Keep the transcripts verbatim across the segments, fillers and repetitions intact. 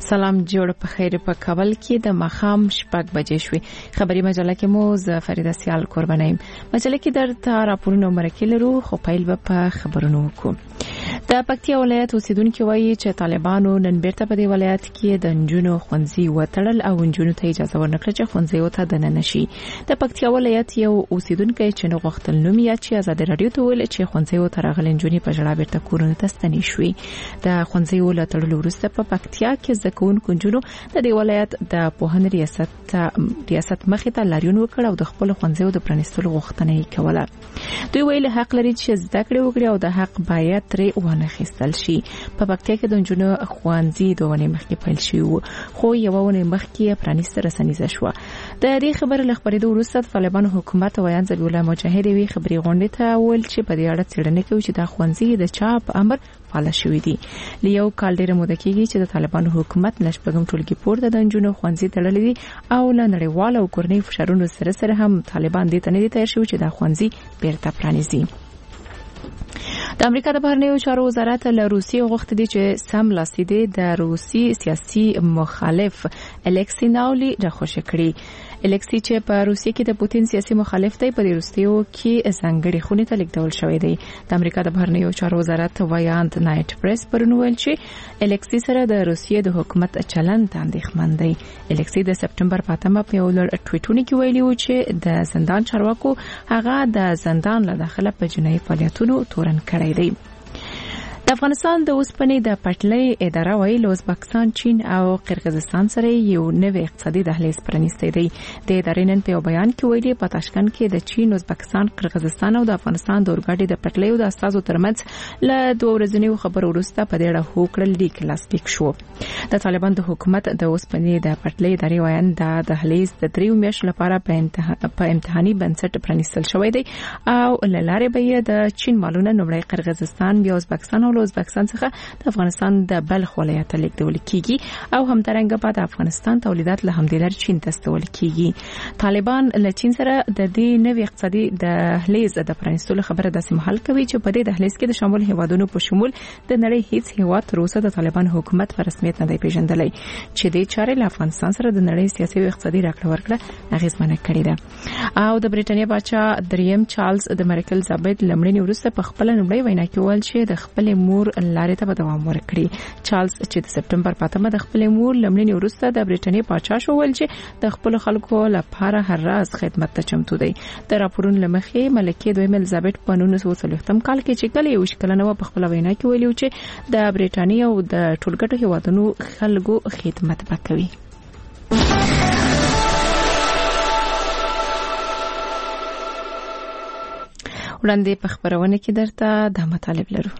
سلام جوړ په خیر په کابل کې د مخام شپږ بجې شوې. خبري مجله کې مو ز فریده سیال قربانایم. مجله کې درته راپورونه مرکه لرو خو پیل به په خبرونو وکړو. د پکتیا ولایت اوسیدونکو وایي چې طالبانو نن بیرته په دې ولایت کې د نجونو ښوونځي وتړل او نجونو ته اجازه ورنکړه چې ښوونځي ته دننه شي. د پکتیا ولایت یو اوسیدونکی چې نو غوښتل نوم یا چې آزاد رادیو ته ویل چې ښوونځي ته راغلي نجونې په ژړا بیرته کورونو ته ستنې شوې. د ښوونځي ولتړلو وروسته په پکتیا کې زکون کنجونو د دې ولایت د پوهنې ریاست ریاست مخې ته لاریون وکړ او د خپل ښوونځي د پرانیستلو غوښتنه یې کوله. دوی ویل حق لري چې زده کړې وکړي او د حق باید ترې ونه خېستل شي. په پکتیا کې د نجونو ښوونځي دوه ونې مخکې پیل شوی وو خو یو ونې مخکې پرانیسته رسنیزه شوه. د دې خبرې له خبرېدو وروسته طالبانو حکومت ویان ذبیح الله مجاهد وی خبري غونډې ته ویل چې په دې اړه څېړنه کوي چې د ښوونځي د چا په امر فعال شوی دي. لیو کال ډېر موده کېږي چې د طالبانو حکومت نشپږم ټولګي پورته د نجونو ښوونځي تړلې دي او له نړیوال او کورنۍ فشارونو سره سره هم طالبان دې ته نه دي تیار شوي چې د ښوونځي بیرته پرانیزي. د امریکا د بهرنیو چارو وزارت له روسیې غوښتي دي چې سم لاسیدي د روسي سیاسي مخالف الکسی ناولی راخوشي کړي. الکسی چې په روسیې کې د پوتین سیاسي مخالف دی په روسیو کې ځانګړي خونې ته لیکدول شوی دی. د امریکا د بهرنیو چارو وزارت ویاند نایټ پریس پرون ویل چې الکسی سره د روسیې د حکومت چلند اندېښمن دی. الکسی د سپټمبر په اتمه په یو لړ ټویټونه کې ویلي و چې د زندان چارواکو هغه د زندان له داخله په جنایي فعالیتونو تورن کړی دی. د افغانستان د اوسپنې د پټلۍ اداره وایي له ازبکستان، چین او قرغیزستان سره یو نوی اقتصادي دهلیز پرانیستی دی. د ادارې نن په یو بیان کې ویلي په تاشکند کې د چین، ازبکستان، قرغیزستان او د افغانستان د اورګاډي د پټلۍ د استازو ترمنځ له دوه ورځنیو خبرو وروسته په دې اړه هوکړه لیک لاسلیک شو. د طالبان د حکومت د اوسپنې د پټلۍ ادارې وایي د دهلیز د دریو میاشتو لپاره په امتحان په امتحاني بنسټ پرانیستل شوی دی او له لارې به د چین مالونه لومړی قرغیزستان بیا ازبکستان له ازبکستان څخه د افغانستان د بلخ ولایت ته لیږدول کیږي او همدارنګه بعد افغانستان تولیدات له همدې لارې چین ته استول کیږي. طالبان له چین سره د دې نوې اقتصادي دهلیز د پرانیستلو خبره داسې مهال کوي چې په دې دهلیز کې د شامل هیوادونو په شمول د نړۍ هیڅ هیواد تر اوسه د طالبان حکومت په رسمیت نه دی پیژندلی چې د چارې له افغانستان سره د نړۍ سیاسي او اقتصادي راکړه ورکړه اغیزمنه کړې ده. او د بریټانیا بادشاه دریم چارلز د مرکل زابید لمړنی وروسته په خپل لومړی وینا کې ویل چې د خپل مور لارې ته به دوام ورکړي. چارلز چې د سپټمبر په اتمه د خپل مور لمړنی وروسته د بریټانیا پاچا شو ویل چې د خپل خلکو لپاره هر راز خدمت ته چمتو دی. د راپورونو لمخې ملکه دویم الیزابت په نولس سوه څلوېښتم کال کې چې کله یو شکلنه په خپل وینا کې ویلي چې د بریټانیا او د ټولګټو هیوادونو خلکو خدمت وکوي. وړاندې په خبرونه کې درته د مطالب لرو.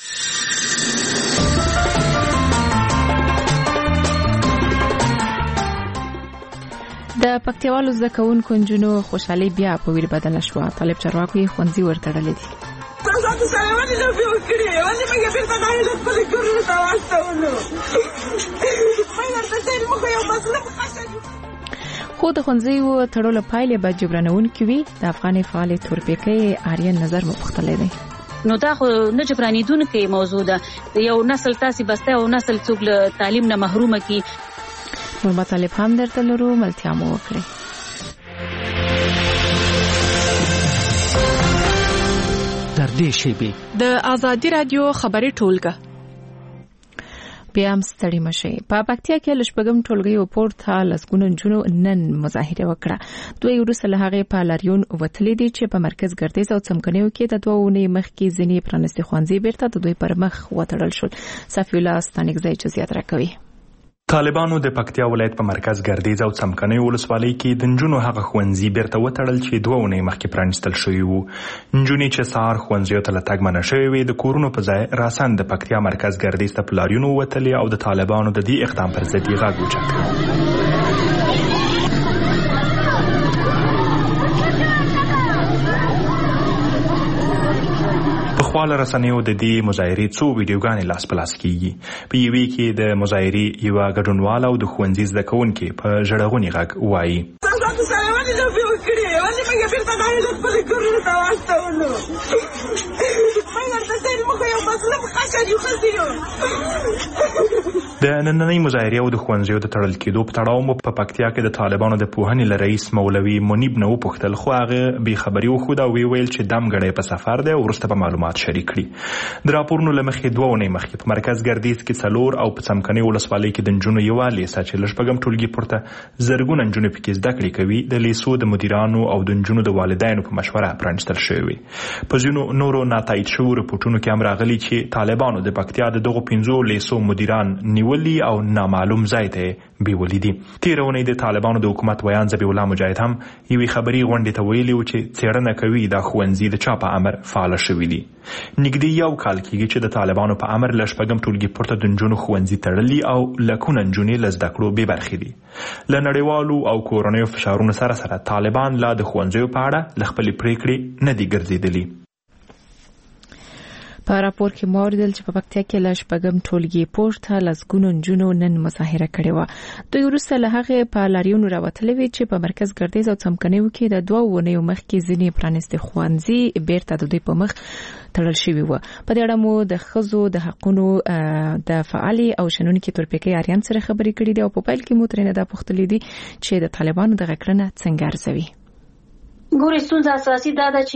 د پکتیوالو زده کوونکو نجونو خوشحالي بیا په ویر بدله شوه. طالب چارواکو یې ښوونځي ورتړلي دي. تاسو سره ولې نه وکړي ولې موږ بیرته د هیلت په کورونو ته واستولو مې ورته چې موږ یو مظلوم خاصه خو د ښوونځیو تړلو پایلې به جبرانونکې وي. د افغاني فعال تورپیکۍ آریان نظر مختلف دی. نو دا خو نه جبرانیدونکې موضوع ده. یو نسل تاسې بسته او نسل څوک له تعلیم نه محرومه کی. نور مطالب هم درته لرو، ملتیا مو وکړئ. تر دې شیبې د آزادي رادیو خبري ټولګه بیا هم ستړي مشي. په پکتیا کې لشپږم ټولګي پورته لسګونه نجونو نن مظاهره وکړه. دوی وروسته له هغې په لاریون وتلي دي چې په مرکز ګردیز او څمکنیو کې د دوه اونۍ مخکې ځینې پرانیستي ښوونځي بیرته د دوی پر مخ وتړل شول. صفي الله ستانکزی جزئیات راکوي. طالبانو د پکتیا ولایت په مرکز ګردیز او څمکنیو ولسوالۍ کې د نجونو هغه ښوونځي بیرته وتړل چې دوه اونۍ مخکې پرانیستل شوي وو. نجونې چې سهار ښوونځیو ته له تګ منع شوې وې د کورونو په ځای راسن د پکتیا مرکز ګردیز ته په لاریون ووتلې او د طالبانو د دې اقدام پر ضد یې غږ اوچت کړ. خپل رسنیو د دې مظاهرې څو ویډیوګانې لاس په لاس کیږي. په یوې کې د مظاهرې یو ګډونوال او د ښوونځي زده کوونکي په ژړغوني غږ وایي تاسو سره ولې نه وکړي ولې موږ بیرته د هیلت په کورونو ته واستولو مې ورته چې موږ یو مظلوم خاصه یو خاصه د نننۍ مظاهرې او د ښوونځیو د تړل کېدو په تړاو مو په پکتیا کې د طالبانو د پوهنې له رئیس مولوي منیب نه وپوښتل، خو هغه بې خبري وښوده او ویې ویل چې دمګړی په سفر دی او وروسته به معلومات شریک کړي. د راپورونو له مخې دوه اونۍ مخکې په مرکز ګردیز کې څلور او په څمکنۍ ولسوالۍ کې د نجونو یوه لیسه چې له شپږم ټولګي پورته زرګونه نجونې پکې زده کړې کوي د لیسو د مدیرانو او د نجونو د والدینو په مشوره پرانیستل شوې وي. په ځینو نورو ناتایید شوو رپورټونو کې هم راغلي چې طالبانو د پکتیا د دغو پنځو لیسو مدیران نیولي او نامعلوم ځای ته بیولي دي. تېره اونۍ د طالبانو د حکومت ویان ذبیح الله مجاهد هم یوې خبري غونډې ته ویلي و چې څېړنه کوي دا ښوونځي د چا په امر فعاله شوي دي. نږدې یو کال کېږي چې د طالبانو په امر له شپږم ټولګي پورته د نجونو ښوونځي تړلي او لکونه نجونې له زده کړو بې برخې دي. له نړیوالو او کورنیو فشارونو سره سره طالبان لا د ښوونځیو په اړه له خپلې پرېکړې نه دي ګرځېدلي. په راپور کې مو اوریدل چې په پکتیا کې له شپږم ټولګي پورته لسګونو نجونو نن مظاهره کړې وه. دوی وروسته له هغې په لاریونو راوتلې وې چې په مرکز ګردیز او څمکنیو کې د دوه اونیو مخکې ځینې پرانیستي ښوونځي بیرته د دوی په مخ تړل شوي وه. په دې اړه مو د ښځو د حقونو د فعالې او شنونکي تورپیکۍ آریان سره خبرې کړې دي او په پیل کې مو ترېنه دا پوښتلې دي چې د طالبانو دغه کړنه څنګه ارزوي. ګورې ستونزه اساسي دا ده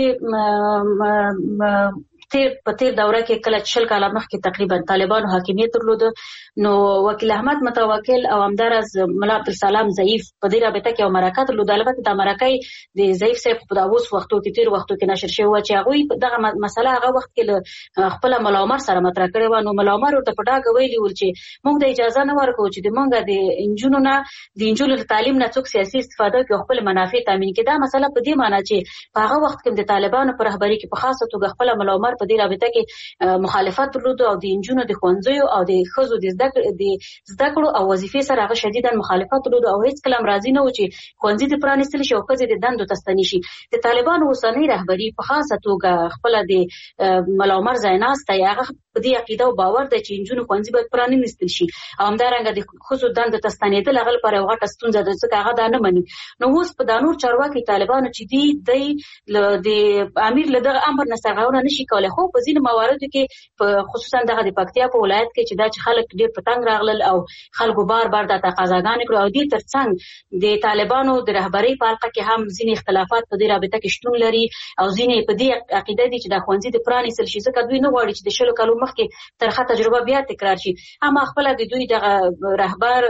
چې تیر په تیر دوره کې کله شل کاله مخکې تقریبا طالبانو حاکمیت درلود، نو وکیل احمد متوکل او همدارس ملا عبدالسلام ضعیف په دې رابطه کې یو مرکه درلود. البته دا مرکه د ضعیف صاحب په اوس وختو کې تیر وختو کې نشر شوی و چې هغوی دغه مسله هغه وخت کې خپل ملا عمر سره مطرح کړې و. نو ملا عمر ورته په ډاګه ویلي ول چې موږ د اجازه نه ورکوو چې د موږ د انجونو نه د انجونو د تعلیم نه څوک سیاسي استفاده کوي او خپل منافع تامین کړي. دا مسله په دې معنی چې په هغه وخت کې د طالبانو پر رهبري کې په خاصه توګه خپل ملا عمر په دې رابطه کې مخالفت درلود او د انجونو د ښوونځیو او د ښځو د زده کړو او وظیفې سره هغه شدیدا مخالفت درلود او هیڅ کله راضي نه و چې ښوونځي دې پرانیستل شي او ښځې د دندو ته ستنې شي. د طالبانو اوسنۍ رهبري په خاصه توګه خپل د ملا عمر ځایناستی هغه په دې عقیده او باور دی چې انجونو ښوونځي باید پرانیستل شي او همدارنګه د ښځو دندو ته ستنېدل هغه لپاره یو غټه ستونزه ده ځکه هغه دا نه مني. نو اوس په دا نور چارواکي طالبانو چې دي دی د امیر له دغه امر نه سرغړونه نشي کولی، خو په ځینو مواردو کې خصوصا دغه د پکتیا په ولایت کې چې دا چې خلک ډېر په تنګ راغلل او خلکو بار بار دا تقاضاګانې کړو او دې ترڅنګ د طالبانو د رهبرۍ په حلقه کې هم ځینې اختلافات په دې رابطه کې شتون لري او ځینې په دې عقیده دي چې دا ښوونځي د پرانیستل شي ځکه دوی نه غواړي چې د شلو کالو مخکې ترخه تجربه بیا تکرار شي. اما خپله د دوی دغه رهبر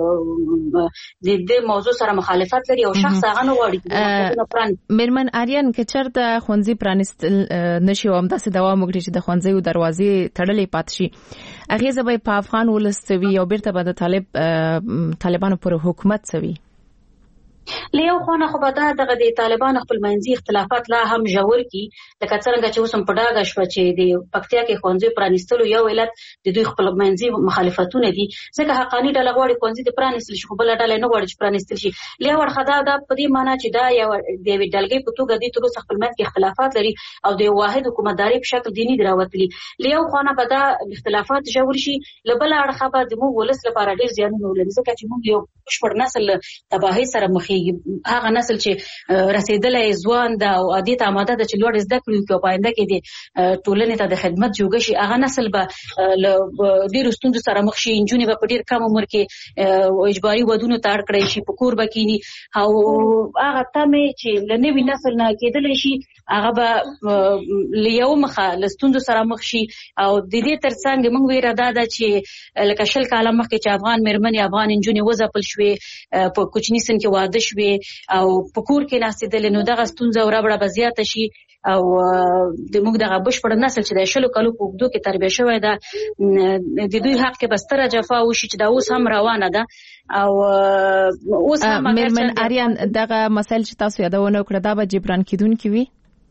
د دې موضوع سره مخالفت لري او شخص هغه نه غواړي. میرمن آریان که چېرته ښوونځي پرانیستل نشي او همداسې دوام وکړي چې د ښوونځیو دروازې تړلې پاتې شي، اغیزه به په افغان ولس څه وي او بیرته به د طالب طالبانو پر حکومت څه وي؟ له یو خوا نه خو به دا دغه د طالبانو خپل منځي اختلافات لا هم ژور کي، لکه څرنګه چې اوس هم په ډاګه شوه چې د پکتیا کې ښوونځي پرانیستلو یو علت د دوی خپل منځي مخالفتونه دي ځکه حقاني ډله غواړي ښوونځي د پرانیستل شي خو بله ډله نه غواړي چې پرانیستل شي. له یو اړخه دا دا په دې معنی چې دا یو د یوې ډلګۍ په توګه دوی تر اوسه خپل منځ کې اختلافات لري او د یو واحد حکومتداري په شکل دیني دي راوتلي. له یو خوا نه به دا اختلافات ژور شي، له بله اړخه به زموږ ولس لپاره ډېر زیانونه ولري ځکه چې موږ یو بشپړ نسل تباهۍ سره مخېږي. هغه نسل چې رسیدلی ځوان ده او دې ته آماده ده چې لوړ زده کړې وکړي او په آینده کې د ټولنې ته د خدمت جوګه شي، هغه نسل به له ډېرو ستونزو سره مخ شي. نجونې به په ډېر کم عمر کې اجباري ودونو ته اړ کړی شي، په کور به کینی او هغه تمې چې له نوي نسل نه کېدلی شي هغه به له یو مخه له ستونزو سره مخ شي. او د دې ترڅنګ موږ ویره دا ده چې لکه شل کاله مخکې چې افغان مېرمنې افغان نجونې وځپل شوې، په کوچني سن کې واده شوې او په کور کې ناستېدلې، نو دغه ستونزه او ربړه به زیاته شي او د موږ دغه بشپړ نسل چې د شلو کالو په اوږدو کې تربیه شوی ده د دوی حق کې به ستره جفا وشي چې دا اوس هم روانه ده. او اوس هم میرمن آریان دغه مسایل چې تاسو یادونه وکړه دا به جبران کیدونکي وي؟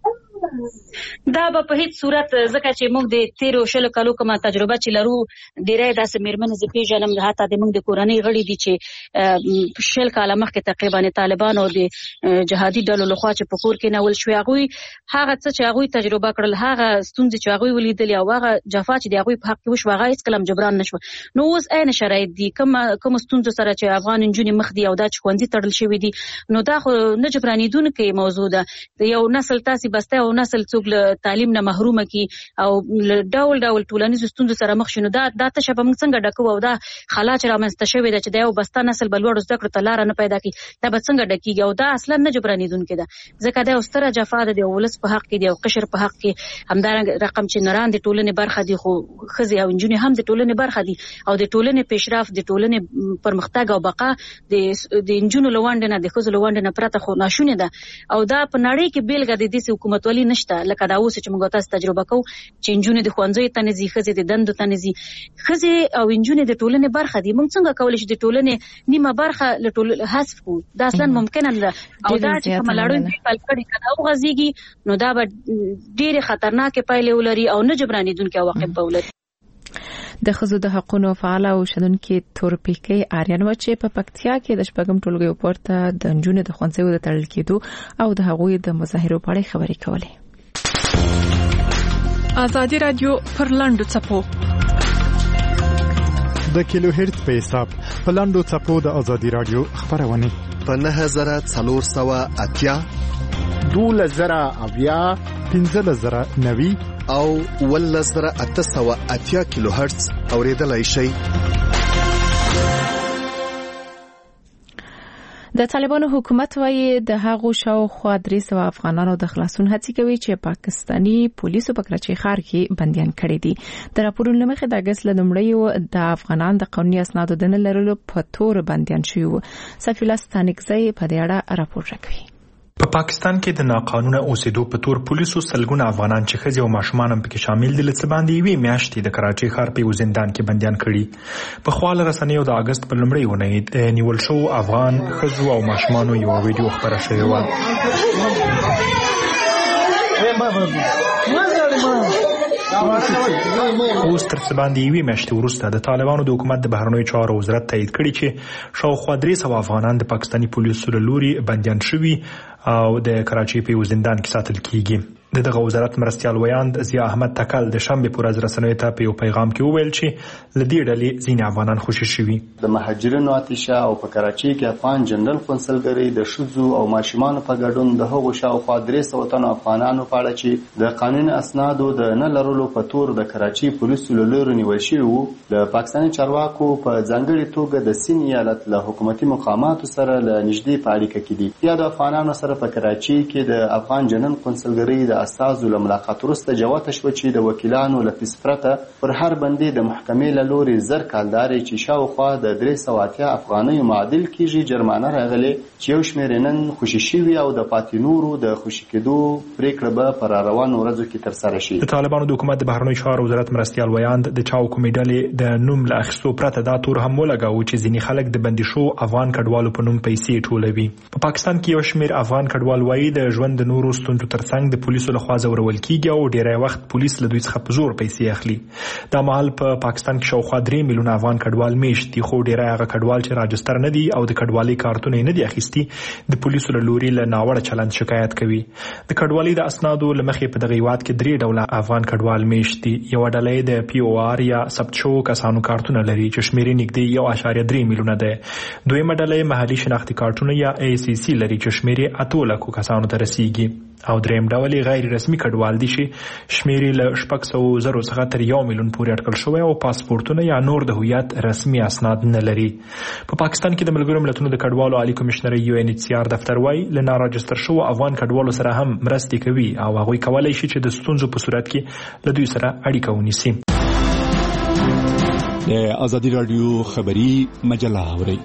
دا به په هیڅ صورت ځکه چې موږ د تیرو شلو کالو کومه تجربه چې لرو ډېری داسې مېرمنې زه پېژنم حتی د موږ د کورنۍ غړي دي چې شل کاله مخکې تقریبا طالبانو د جهادي ډلو لخوا چې په کور کې نول شوې هغوی هغه څه چې هغوی تجربه کړل، هغه ستونزې چې هغوی ولیدلې او هغه جفا چې د هغوی په حق کې وشوه هغه هېڅکله هم جبران نه شوه. نو اوس عین شرایط دي کومو ستونزو سره چې افغان نجونې مخ دي او دا چې ښوونځي تړل شوي دي، نو دا خو نه جبرانېدونکی موضوع ده. د یو نسل تاسې بستی او یو نسل څوک له تعلیم نه محروم کی او ډول ډول ټولنیز ستونزو سره مخ شي، نو دا دا ته شپه موږ څنګه ډکو او دا خلا چې رامنځته شوې ده چې دا یو بسته نسل بلوړ زده کړو ته لار نه پیدا کی، دا به څنګه ډکیږي او دا اصلا نه جبرانیدونکې ده، ځکه دا یو ستره جفا ده د ولس په حق کې، د قشر په حق کې، همدارنګه رقم چې نران د ټولنې برخه دي خو ښځې او نجونې هم د ټولنې برخه دي او د ټولنې پیشرفت د ټولنې پرمختګ او بقا د د نجونو لوند نه د ښځو لوند نه پرته خو ناشونه ده او دا په نړۍ کې بیلګه د دې حکومتولي نشته، لکه دا اوس چې موږ تاسو تجربه کوو چې نجونې د ښوونځي ته نه ځي، ښځې د دندو ته نه ځي، ښځې او نجونې د ټولنې برخه دي. موږ څنګه کولی شو د ټولنې نیمه برخه له ټول حذف کړو؟ دا اصلا ممکن نه ده او دا چې کوم لړۍ په کلکړي کړه او غزيږي نو دا به ډېر خطرناک پایلې ولري او نه جبرانیدونکي عواقب به ولري. د ښځو د حقونو فعال او شنونکي تورپیکۍ آریان و چې په پکتیا کې د شپږم ټولګي پورته د نجونو د ښوونځیو د تړل کېدو او د هغوی د مظاهرو په اړه خبرې کولې. ازادي رادیو پر لاندو څپو د کیلو هرتز په حساب په لاندو څپو د ازادي رادیو خبرونه په نه زره څلور سوه اتیا دوله زره اویا پنځه زره نوي او ول زره اته سوه اتیا کیلو هرتز اوریدلای شي. د طالبانو حکومت وايي د هغو شاوخوا درې سوه افغانانو د خلاصون هڅې کوي چې پاکستانی پولیسو په کراچۍ ښار کې بندیان کړي دي. د راپورونو له مخې د اګست له لومړۍ د افغانان د قانوني اسنادو د نه لرلو په تور بندیان شوي وو. صفي الله ستانکزی په دې اړه راپور راکوي. په پا پاکستان کې د ناقانونه اوسېدو په تور پولیسو سلګونه افغانان چې ښځې او ماشومان هم پکې شامل دي لڅ باندې یوې میاشتې د کراچۍ ښار په یو زندان کې بندیان کړي. په خواله رسنیو د اګست په لومړۍ اونۍ د نیول شوو افغان ښځو او ماشومانو یو ویډیو خپره شوې وه. اوس تر څه باندې یوې میاشتې وروسته د طالبانو د حکومت د بهرنیو چارو وزارت تایید کړي چې شاوخوا درې سوه افغانان د پاکستاني پولیسو له لوري بندیان شوي او د کراچۍ په یو زندان کې ساتل کیږي. د دغه وزارت مرستیال ویاند ضیا احمد تکل د شنبې په ورځ رسنیو ته په یو پیغام کې وویل چې له دې ډلې ځینې افغانان خوشي شوي. د مهاجرینو اتشه او په کراچۍ کې افغان جنرال قونسلګرۍ د ښځو او ماشومانو په ګډون د هغو شاوخوا درې سوه تنو افغانانو په اړه چې د قانوني اسنادو د نه لرلو په تور د کراچۍ پولیسو له لوري نیول شوي وو، د پاکستاني چارواکو په ځانګړې توګه د سین ایالت له حکومتي مقاماتو سره له نږدې په اړیکه کې دي. یا د افغانانو سره په کراچۍ کې د افغان جنرال قونسلګرۍ د استازو له ملاقات وروسته جوته شوه چې د وکیلانو له فیس پرته پر هر بندي د محکمې له لوري زر کالداري چې شاوخوا د درې سوه اتیا افغانیو معادل کېږي جرمانه راغلې، چې یو شمېر نن خوشي شوي او د پاتې نورو د خوشي کېدو پرېکړه به په راروانو ورځو کې ترسره شي. د طالبانو د حکومت د بهرنیو چارو وزارت مرستیال ویاند د چا کومې ډلې د نوم له اخیستو پرته دا تور هم ولګاوه چې ځینې خلک د بندي شوو افغان کډوالو په نوم پیسې ټولوي. په پاکستان کې یو شمېر افغان کډوال وایي د ژوند د نورو ستونزو ترڅنګ د پولیسو لخوا ځورول کیږي او ډیری وخت پولیس له دوی څخه په زور پیسې اخلي. دا مهال په پا پاکستان کې شاوخوا درې میلیونه افغان کډوال میشت دي، خو ډیری هغه کډوال چې راجستر نه دي او د کډوالۍ کارتونه نه دي اخیستي د پولیسو له لوري له ناوړه چلند شکایت کوي. د کډوالۍ د اسنادو له مخې په دغه هیواد کې درې ډوله افغان کډوال میشت دي. یوه ډله د پی او آر یا ثبت شوو کسانو کارتونه لري چې شمېر یې نږدې یو اعشاریه درې میلیونه دی. دویمه ډله محلي شناختي کارتونه یا ای سی سی لري چې شمېر یې اتو لکو کسانو ته رسیږي. او دریم ډول غیر رسمي کډوال دي چې شمېر یې له شپږ سوه زرو څخه تر یو میلیون پورې اټکل شوی او پاسپورتونه یا نور د هویت رسمي اسناد نه لري. په پاکستان کې د ملګرو ملتونو د کډوالو عالی کمشنرۍ یو ان ایچ سی آر دفتر وايي له ناراجستر شوو افغان کډوالو سره هم مرستې کوي او هغوی کولی شي چې د ستونزو په صورت کې له دوی سره اړیکه ونیسي. د ازادي رادیو خبری مجله اورئ.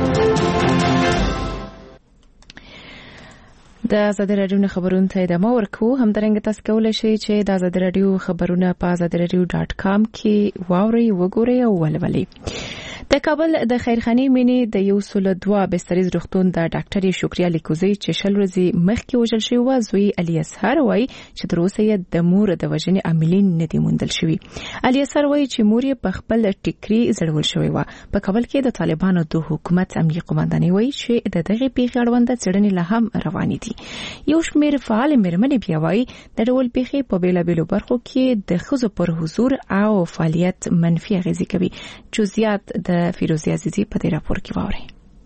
د ازادي رادیو خبرونه ته ادامه ورکو. همدارنګه تاسو کولی شئ چې د ازادي رادیو خبرونه په ازادي رادیو ډاټ کام کې واورئ، وګورئ او ولولئ. د کابل د خیرخانې مینې د یو سل دوه بستریز روغتون د ډاکټرې شکریا لیکوزی چې شل ورځې مخکې وژل شوی و، زوی علي اصهر وایي چې تر اوسه یې د مور د وژنې عاملین نه دي موندل شوي. علي اصهر وایي چې مور یې په خپل ټیکري زړول شوی و. په کابل کې د طالبانو د حکومت امنیتي قومندانۍ وایي چې د دغه پیښې اړوند څېړنې لا هم روانې دي. یو شمېر فعال مېرمنې بیا وایي د ډول پیښې په بیلابیلو برخو کې د ښځو پر حضور او فعالیت منفي اغېزې کوي. جزئیات د فیروزی عزیزی په دې راپور کې واورئ.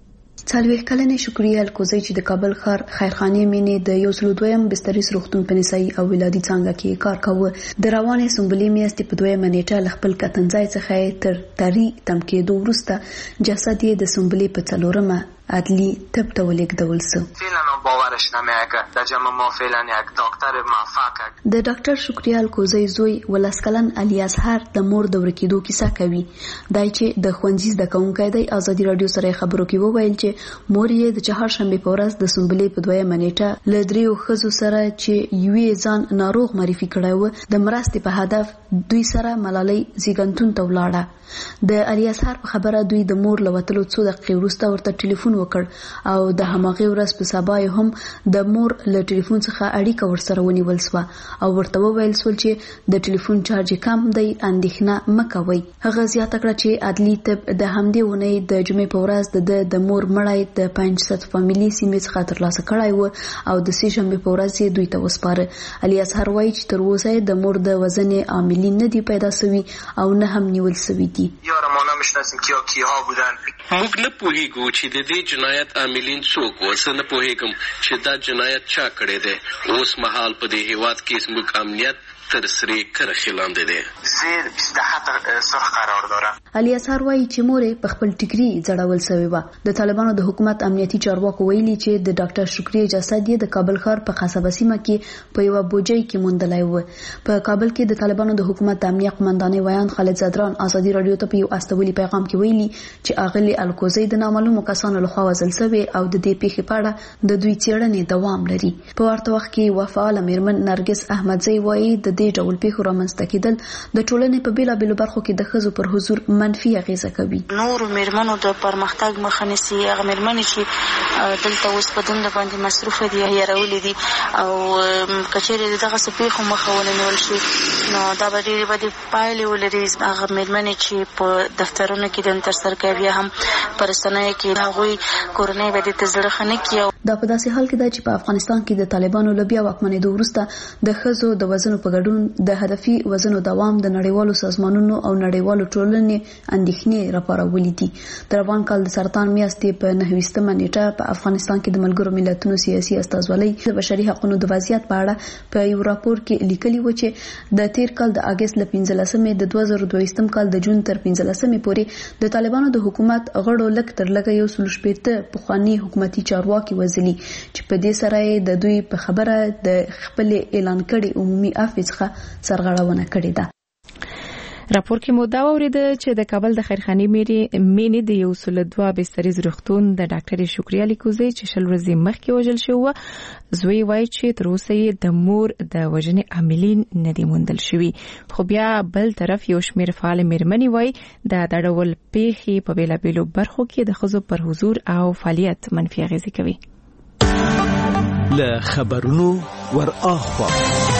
څلوېښت کلنې شکریه الکوزی چې د کابل ښار خیرخانې مینې د یو سل دویم بستریز روغتون په نسایي او ولادي څانګه کې کار کاوه. د روانې سنبلې میاشتې په دویمه نیټه له خپل کتنځای څخه تر تری تم کېدو وروسته جسد یې د سنبلې په څلورمه عدلی طب ته ولېږدول شو. باورش نمیگه در جمع ما فعلا یک دکتر موفق. د ډاکټر شکریه الکوزی زوی ولس کلن علی اصهر د مور د ورکېدو کیسه کوي. دای چې د ښوونځي زده کوونکی دی ازادي راډیو سره خبرو کې وویل چې مور یې د چهارشنبې په ورځ د سنبلې په دویمه نیټه له دریو ښځو سره چې یوې ځان ناروغ معرفي کړی و د مرستې په هدف دوی سره ملالۍ زیږنتون ته ولاړه. د علی اصهر په خبره دوی د مور له وتلو څو دقیقې وروسته ورته ټلیفون وکړ او د هماغې ورځ په سبا یې هم د مور له ټلیفون څخه اړیکه ورسره ونیول شوه او ورته وویل شول چې د ټلیفون چارج کم دی اندېښنه مه کوئ. هغه زیاته کړه چې عدلي طب د همدې اونۍ د جمعې په ورځ د د مور مړی د پنجصد فامیلي سیمې څخه ترلاسه کړی و او د سې شنبې په ورځ یې دوی ته وسپاره. علی اصهر وایي چې تر اوسه د مور د وژنې عاملین نه دي پیدا شوي او نه هم نیول شوي دي. یاره ما نمیشناسیم کیا کیها بودن. موږ نه پوهیږو چې د دې جنایت عاملین څوک و. زه نه پوهیږم چې دا جنایت چا کړی دی. اوس مهال په دې هیواد کې زموږ امنیت تر سرې کرښې لاندې دی. زیر بیست ده سرخ قرار داره. علی اصهر وایي چې مور په خپل ټیکري ځړول شوې وه. د طالبانو د حکومت امنیتي چارواکو ویلي چې د ډاکټر شکریه جسد یې د کابل ښار په قصبه سیمه کې په یوه بوجۍ کې موندلی و. په کابل کې د طالبانو د حکومت د امنیه قمندانۍ ویان خالد زدران ازادي راډیو ته په یو استولي پیغام کې ویلي چې اغلي الکوزی د نامعلومو کسانو لخوا وژل شوی او د دې پیښې په اړه د دوی څېړنې دوام لري. په ورته وخت کې یوه فعاله میرمن نرګس احمدزی وایي د دې ډول پیښو رامنځته کېدل د ټولنې په بېلابېلو برخو کې د ښځو پر حضور منفي اغېزه کوي. نورو میرمنو د پرمختګ مخه نیسي. هغه میرمنې چې دلته اوس په دنده باندې مصروفه دي هیرولې دي او که چېرې د دغسې پیښو مخه ونه نیول شي نو دا به ډېرې بدې پایلې ولري. هغه میرمنې چې په دفترونو کې دنده ترسره کوي بیا هم په رسنیو کې هغوی کورنۍ به دې ته زړه ښه نه کړي. دا په داسې حال کې ده چې په افغانستان کې د طالبانو له بیا واکمنېدو وروسته د ښځو د وژنو په ګډون د هدفي وژنو دوام د نړیوالو سازمانونو او نړیوالو ټولنې اندېښنې راپارولې دي. د روان کال د سرطان میاشتې په نهه ویشتمه نیټه په افغانستان کې د ملګرو ملتونو سیاسي استازولۍ د بشري حقوقو د وضعیت په اړه په یو راپور کې لیکلي و چې د تیر کال د اګست له پنځلسمې د دوه زره دویشتم کال د جون تر پنځلسمې پورې د طالبانو د حکومت غړو لږ تر لږه یو سل شپېته پخواني حکومتي چارواکي وژلي چې په دې سره د دوی په خبره د خپل اعلان کړي عمومي عفو څخه سرغړونه کړې ده. راپور کې مو دا وریده چې د کابل د خیرخانې مینې د یو سل دوه بستریز روغتون د ډاکټر شکریه الکوزی چې شل ورځې مخکې وژل شوی و زوی وایي چې تر اوسه یې د مور د وژنې عاملین نه دي موندل شوي. خو بیا بل طرف یو شمېر فعال میرمنې وایي د دا ډول پیښې په بېلابېلو برخو کې د ښځو پر حضور او فعالیت منفي اغېزې کوي. له خبرونو ور اخوا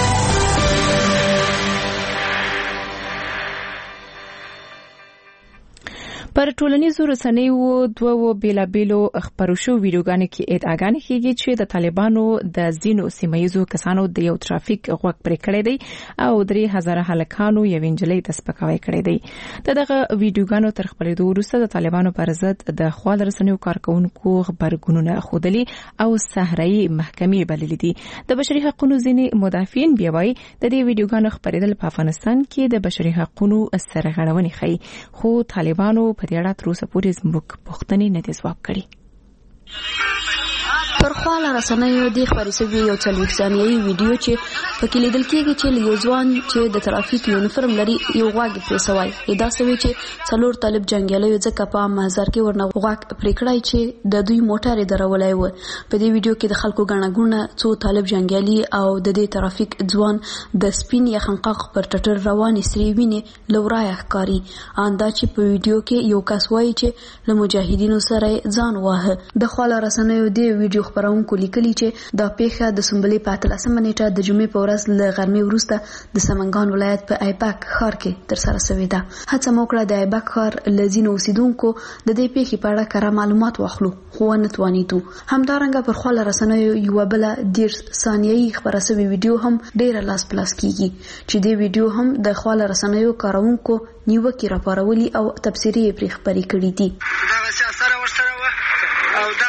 پر ټولنیزو رسنیو دوه بیلابېلو خبرو شو ویډیوګانو کې ادعاګانې کېږي چې د طالبانو د ځینو سیمایي کسانو د یو ترافیک غوږ پرې کړی دی او درې هزاره هلکانو یو انجلۍ ته سپکاوی کړی دی. د دغه ویډیوګانو تر خپرېدو وروسته د طالبانو پر ضد د خپل رسنیو کارکونکو خبرګونونه ښودلي او صحرایي محکمې بللي دي. د بشري حقوقو ځینې مدافعین بیا وایي د دې ویډیوګانو خپرېدل په افغانستان کې د بشري حقوقو سرغړونې ښيي خو طالبانو په دې اړه تر اوسه پورې زموږ پوښتنې نه دي ځواب کړي. پر خواله رسنیو د خبرې سوي یو څلوېښت ثانیه‌ای ویډیو چې پکې لیدل کېږي چې یو ځوان چې د ترافیک یونیفورم لري یو غوږ پرې سوی ادعا شوې چې څلور طالب جنگیالیو ځکه په محضر کې ورنه غوږ پرې کړی چې د دوی موټر یې درولای و. په دې ویډیو کې د خلکو ګڼه ګوڼه څو طالب جنگیالي او د دې ترافیک ځوان د سپین یخنقاق پر ټټر روانې سرې وینې له ورایه ښکاري. اندا چې په ویډیو کې یو کس وایي چې له مجاهدینو سره ځان واهه. د خواله رسنیو د ویډیو خبرونکو لیکلي چې دا پیښه د سنبلې په اتلسمه نیټه د جمعې په ورځ له غرمې وروسته د سمنګان ولایت په ایبک ښار کې ترسره شوې ده. هڅه مو کړه د ایبک ښار له ځینو اوسیدونکو د دې پیښې په اړه کره معلومات واخلو خو ونه توانېدو. همدارنګه پر خواله رسنیو یوه بله دېرش ثانیه‌ای خپره شوې ویډیو هم ډېره لاس په لاس کېږي چې دې ویډیو هم د خواله رسنیو کارونکو نیوکې راپارولي او تبصرې یې پرې خپرې کړي دي. دغه سیاست ورسره وه او دا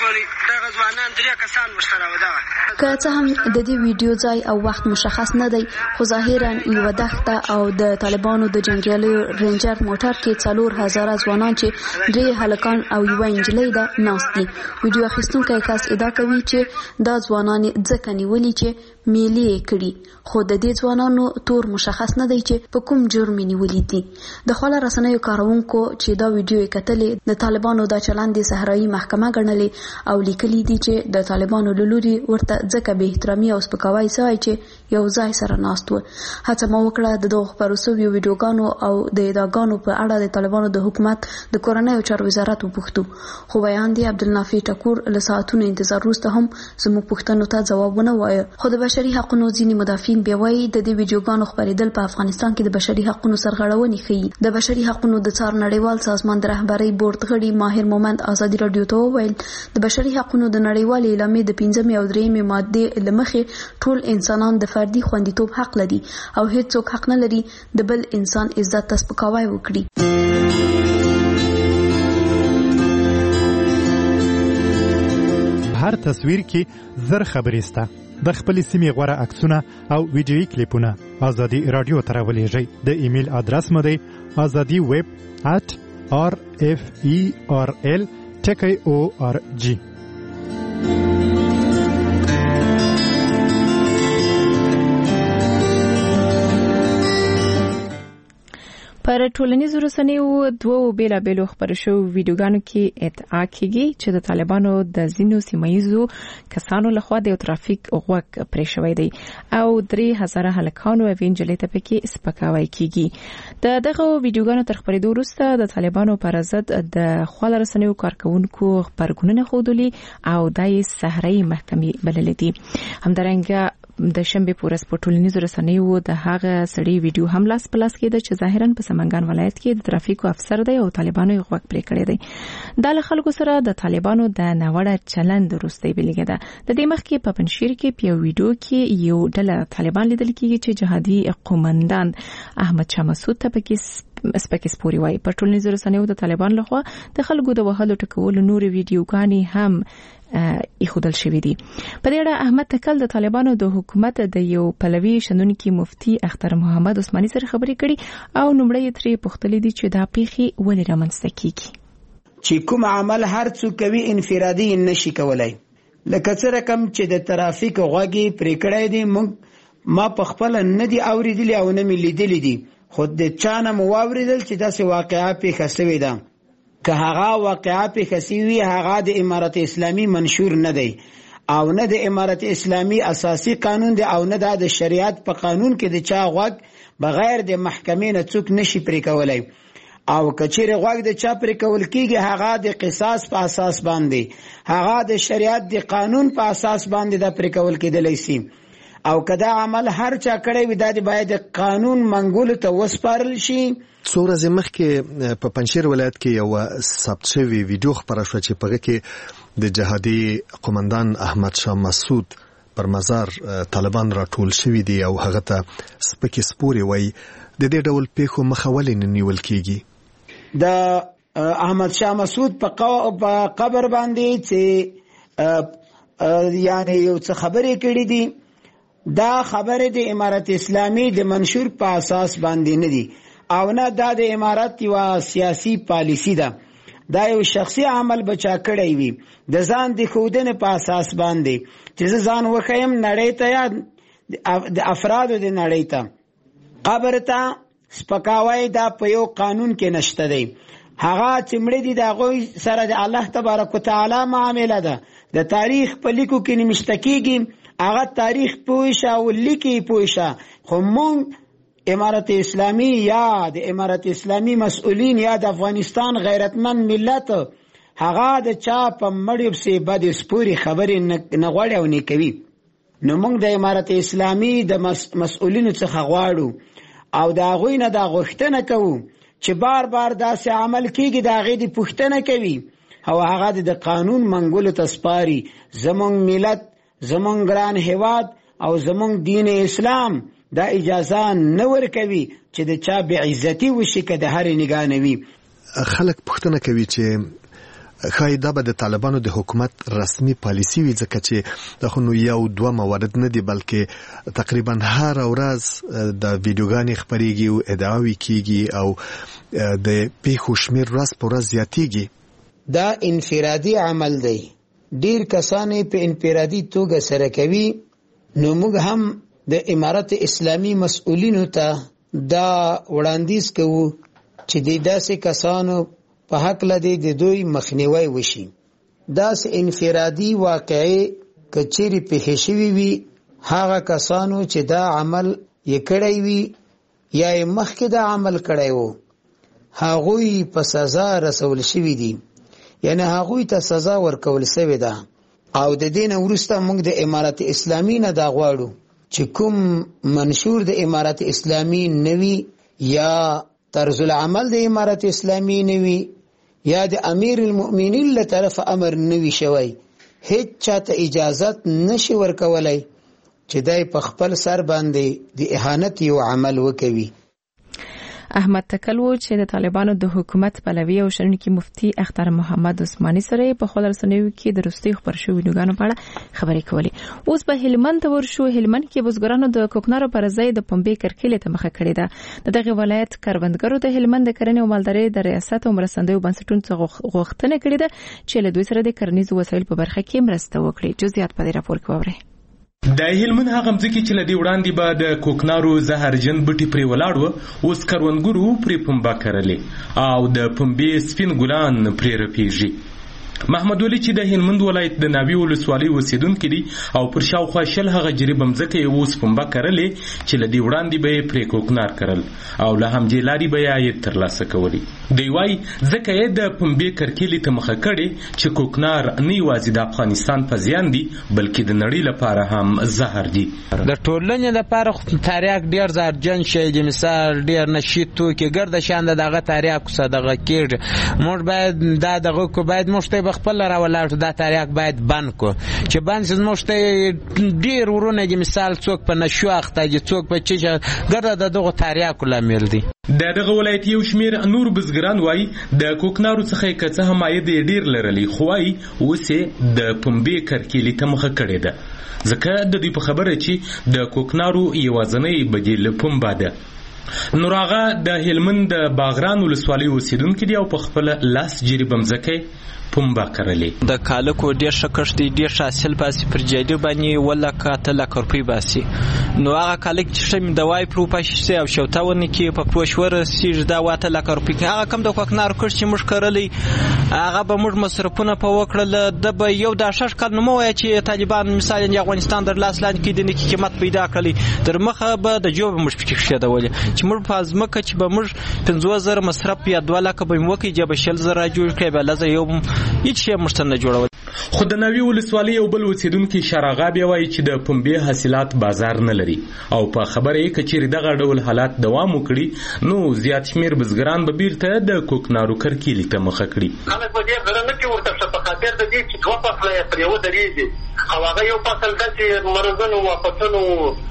ولي دغه ځوانان درې کسان ورسره و. دغه که څه هم د دې ویډیو ځای او وخت مشخص نه دی، خو ظاهرا یوه دښته او د طالبانو د جنګیالیو رینجر موټر کې څلور هزاره ځوانان چې درې هلکان او یوه نجلۍ ده ناست دي. ویډیو اخیستونکی کس ادعا کوي چې دا ځوانان ځکه نیولي چې میلې یې کړي، خو د دې ځوانانو تور مشخص نه دی چې په کوم جرم یې نیولي دي. د خواله رسنیو کاروونکو چې دا ویډیو یې کتلې، د طالبانو دا چلند د صحرایي محکمه ګڼلې او لیکلي دي چې د طالبانو له لوري ورته ځکه بې احترامي او سپکاوی سوی چې یو ځای سره ناست و. هڅه مو وکړه د دغو خپرو سویو ویډیوګانو او د ادعاګانو په اړه د طالبانو د حکومت د کورنیو چارو وزارت وپوښتو، خو بیان دی عبدالنافع ټکور له ساعتونو انتظار وروسته هم زموږ پوښتنو ته ځواب ونه وایه. خو د بشري حقونو ځینې مدافعین بیا وایي د دې ویډیوګانو خپرېدل په افغانستان کې د بشري حقونو سرغړونې ښیي. د بشري حقونو د څار نړیوال سازمان د رهبرۍ بورډ غړي ماهر مومند ازادي راډیو ته وویل د بشري حقونو د نړیوالې اعلامیې د پنځمې او درېیمې مادې له مخې ټول انسانان د فردي خوندیتوب حق لري او هیڅوک حق نه لري د بل انسان عزت ته سپکاوی وکړي. هر تصویر کې زر خبرې سته. د خپلې سیمې غوره عکسونه او ویډیویي کلیپونه ازادي راډیو ته راولېږئ. د ایمیل ادرس مو دی ازادي ویب ات آر اف ای آر ال ټکی او آر جی. پر ټولنیزو رسنیو دوو بیلابیلو خپرو شوو ویډیوګانو کې ادعا کیږي چې د طالبانو د ځینو سیمایزو کسانو لخوا د ترافیک غوږ پرې شوی دی او درې هزاره هلکانو او نجلۍ ته پکې سپکاوی کیږي. د دغه ویډیوګانو تر خپرېدو وروسته د طالبانو پر ضد د خواله رسنیو کارکونکو خبرګونونه ښودلي او دای صحرایي محکمې بللې دي. همدارنګه د شنبه پورس په ټولنیزو رسنیو د هغه سړي ویډیو هم لاس په لاس کېده چې ظاهرا په سمنګان ولایت کې د ترافیکو افسر دی او طالبانو یې غوږ پرې کړی دی. دا له خلکو سره د طالبانو د ناوړه چلند وروسته بلګه ده. د دې مخکې په پنځشیر کې په ویډیو کې یو ډله طالبان لیدل کېږي چې جهادي قومندان احمد شاه مسعود ته پکې سپکې سپوري وایي. په ټولنیزو رسنیو د طالبان لخوا د خلکو د وهلو ټکولو نور ویډیوګانې هم ایښودل شوې دي. په دې اړه احمد تکل د طالبانو د حکومت د یو پلوي شنونکي مفتي اختر محمد عثماني سره خبرې کړي او نومړی ترې پوښتلي دي چې دا پیښې ولې رامنځته کیږي. چې کوم عمل هر څوک کوي انفرادي نشي کولای. لکه څه رقم چې د ترافیک غوږی پرې کړی دی، موږ ما په خپل نه دي اوریدلی او نه مې لیدلی دي، خو د چا نه مو واوریدل چې داسې واقعه پیښه شوې ده. که هغه واقعه پیښه شوې هغه د امارت اسلامي منشور نه دی او نه د امارت اسلامي اساسي قانون دی او نه د شریعت په قانون کې د چا غوږ بغیر د محکمې نه څوک نشي پرې کولای. او کچېره غوږ د چا پرې کول کېږي هغه د قصاص په اساس باندې، هغه د شریعت د قانون په اساس باندې د پرې کول کېدلی شي. او کدا عمل هر چا کړی وي دا باید قانون منګولو ته وسپارل شي. څو ورځې مخکې په پنځشیر ولایت کې یو ثبت شوی ویډیو خبره شوه چې په کې د جهادي قومندان احمد شاه مسعود پر مزار طالبان راټول شوي دي او هغه ته سپکې سپوري وایي. د دې ډول پیښو مخه ولې نه نیول کېږي؟ د احمد شاه مسعود په قبر باندې چې یعنی یو څه خبرې کړې دي، دا خبره د امارت اسلامي د منشور په اساس باندې نه دي او نه دا د امارت یو سیاسي پالیسی ده. دا یو شخصي عمل بچا کړی وي د ځان د خودنه په اساس باندې چې ځان وخیم نړۍ ته یا د افرادو د نړۍ ته قبر ته سپکاوی دا په یو قانون کې نشته دی. هغه چې مړي دي دا غوي سره د الله تبارک وتعالى معامله ده. د تاریخ په لیکو کې نمشته کېږي، هغه تاریخ پوښه او لیکي پوښه. خو مونږ امارت اسلامی یا د امارت اسلامی مسؤلین یا د افغانستان غیرتمن ملت هغه د چا په مړی په بد سپوري خبرې نه غواړي او نه کوي. نو موږ د امارت اسلامی د مسؤلینو څخه غواړو او دا غوی نه دا غوښتنه کوو چې بار بار داسې عمل کیږي، دا غي د پوښتنه کوي او هغه د قانون منګولو تسپاري. زمونږ ملت، زمونږ ګران هیواد او زمونږ دین اسلام دا اجازه نه ورکوي چې د چا بې عزتي وشي که د هر نگاه نه وي. خلک پوښتنه کوي چې خای دا به د طالبانو د حکومت رسمي پالیسی وي ځکه چې د خو یو دوه موارد نه دي بلکې تقریبا هر ورځ د ویډیوګانې خبريږي او ادعاوي کیږي او د پیښو شمیر ورځ په ورځ زیاتیږي. دا انفرادي عمل دی، ډیر کسان په انفرادي توګه سره کوي. نو موږ هم د امارت اسلامي مسؤلینو ته دا وړاندیز کوو چې د داسې کسانو په حق لدی د دوی مخنیوي وشي. داس انفرادي واقعي کچېری په شوی وي هغه کسانو چې دا عمل یې کړی وي یا یې مخکې دا عمل کړی وو هغوی په سزا رسول شوی دي، یعنی هغوی ته سزا ورکول شوی ده. او د دین وروسته موږ د امارت اسلامي نه دا غواړو چې کوم منشور د امارت اسلامي نوي یا طرز العمل د امارت اسلامي نوي یا د امیر المؤمنین له طرف امر نوي شوی، هیڅ چاته اجازت نشي ورکولای چې دای په خپل سر باندې د اهانت یو عمل وکوي. احمد تکلو چې د طالبانو د حکومت پلوي او شرنکی مفتی اختر محمد عثماني سره په خبر رسنیو کې د روستي خبر شو ویډیوګانو په اړه خبرې کولې. اوس په هلمند ورشو. هلمند کې بزګرانو د کوکنارو پر ځای د پنبې کرکیلې ته مخه کړې ده. دغه ولایت کروندګرو د هلمند د کرنې او مالدارۍ د ریاست او مرستندوی بنسټونو څخه غوښتنه کړې ده چې له دوی سره د کرنیزو وسایل په برخه کې مرسته وکړي. جزئیات په دې راپور کې وورئ. د هلمند هغه مځکې چې لدی وړاندې به د کوکنارو زهرجن بوټي پرې ولاړ و، اوس کروندګرو پرې پنبه کرلې او د پنبې سپین ګلان پرې رپیږي. محمد ولی چې د هلمند ولایت د ناوی ولسوالۍ اوسیدونکي دي او پر شاوخوا شل هغه جریبه مځکه یې اوس پنبه کرلې چې لدی وړاندې به پرې کوکنار کرل او له همدې لارې به یې ترلاسه کولی. دی وايي ځکه یې د پنبې کرکیلې ته مخه کړې چې کوکنار نه یوازې د افغانستان په زیان دي بلکې د نړۍ لپاره هم زهر دي. د ټولنې لپاره تاریخ ډیر زهرجن شی دی، مثال ډیر نشي توکي ګرد شان دغه تاریخ صدقه کېږي. موږ باید دا دغه کو باید مشته خپل راولاړ دا تاریخ باید بند کو چې بند سز مشته ډیر ورونه دي، مثال څوک په نشو اخته دي څوک په چې ګرد دغه تاریخ لامل دي. د دغه ولایت یو شمیر نور بزګران وای د کوکنارو څخه کڅه هم عاید ډیر لرلی، خو وای اوسه د پنبې کرکیلې ته مخه کړې ده ځکه د دې په خبره چې د کوکنارو یوازنۍ بدیل پنبه ده. نوراغه د هلمند د باغران ولسوالۍ اوسیدونکي دي او په خپل لاس جریبه مځکه پنبه کرلې. د کالکو ډیر شکر دی، ډیر حاصل باسي پر جادي باندې ولا کاته لا کورپی باسي. نو هغه کالک چې شم د وای پروپاشي او شوتاونه کې په پروشور سیج دا واته لا کورپی هغه کم د کوکنار کړ چې مش کرلې هغه به موږ مصرفونه په وکړل د به یو د شش کال نو وای چې طالبان مثال د افغانستان در لاس لاندې کې د نیکی قیمت پیدا کړلی در مخه به د جوب مش پکې شه دا ولې چې موږ په ازمکه چې به موږ پنځه زره مصرف یا دوه لک به موکې جب شل زره جوړ کړي به لزه یو هیڅ شی مشتنه جوړول. خو د نوی ولسوالۍ یو بل اوسیدونکي شراغا بیا وایي چې د پنبې حاصلات بازار نه لري او په خبره یې کچېرې دغه ډول حالات دوام وکړي نو زیات شمیر بزګران به بیرته د کوکنارو کرکیلې ته مخه کړي. خلک به ډېر زړه نه کړي ورته په خاطر د دې چې دوه فصله یې پرې ودرېږي او هغه یو فصل داسې مرضونو وافتونو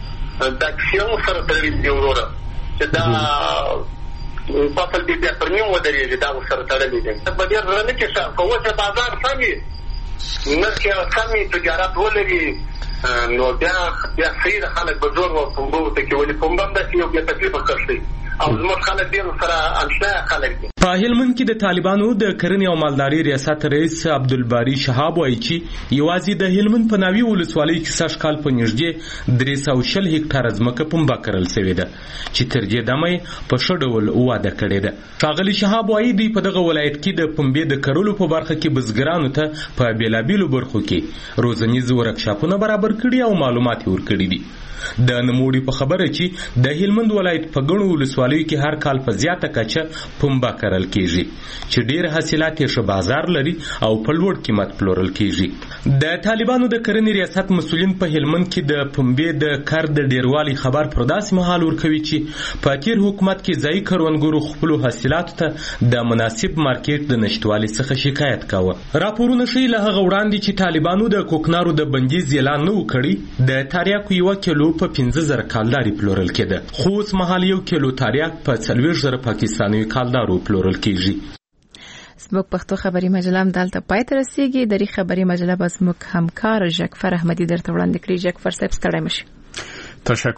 د اکسیون سره تړلي دي وروره چې دا فصل دې بیا پر نیم ودرېږي دا ورسره تړلي دي. خلک به ډېر زړه نه کړي که اوس یې بازار سم وي نرخ یې سم وي تجارت ولري نو بیا بیا صحیح ده خلک به زور و پنبه ورته کوي ولې پنبه هم داسې یو بې تکلیفه کار دی او زموږ خلک ډېر سره اشنا خلک دي. په هلمند کې د طالبانو د کرنې او مالدارۍ ریاست رئیس عبدالباری شهاب وایي چې یوازې د هلمند په ناوی ولسوالۍ کې سږ کال په نږدې درې سوه شل هکټاره ځمکه پنبه کرل سوې ده چې تر دې دمه یې په ښه ډول واده کړې ده. ښاغلي شهاب وایي دوی په دغه ولایت کې د پنبې د کرلو په برخه کې بزګرانو ته په بېلابېلو برخو کې روزنیز ورکشاپونه برابر کړي او معلومات یې ورکړي دي. د نموړي په خبره چې د هلمند ولایت په ګڼو ولسوالیو کې هر کال په زیاته کچه پنبه کرل کیږي چې ډېر حاصلات یې ښه بازار لري او په لوړ قیمت پلورل کیږي. د طالبانو د کرنې ریاست مسؤلین په هلمند کې د پنبې د کار د ډیروالي خبر پر داسې مهال ورکوي چې په تیر حکومت کې ځایي کروندګرو خپلو حاصلاتو ته د مناسب مارکیټ د نشتوالي څخه شکایت کاوه. راپورونه ښیي له هغه وړاندې چې طالبانو د کوکنارو د بندیز اعلان نه و کړی د تریاکو یوه کیلو په پنځه زره کالداري پلورل کېده خو اوس مهال یو کیلو تریاک په څلوېښت زره پاکستاني کالدارو پلورل کېږي. زموږ پښتو خبري مجله هم دلته پای ته رسیږي. د ری خبري مجله به زموږ همکار ژکفر احمدي درته وړاندې کړي. ژکفر صاحب ستړی مشي. تشکر.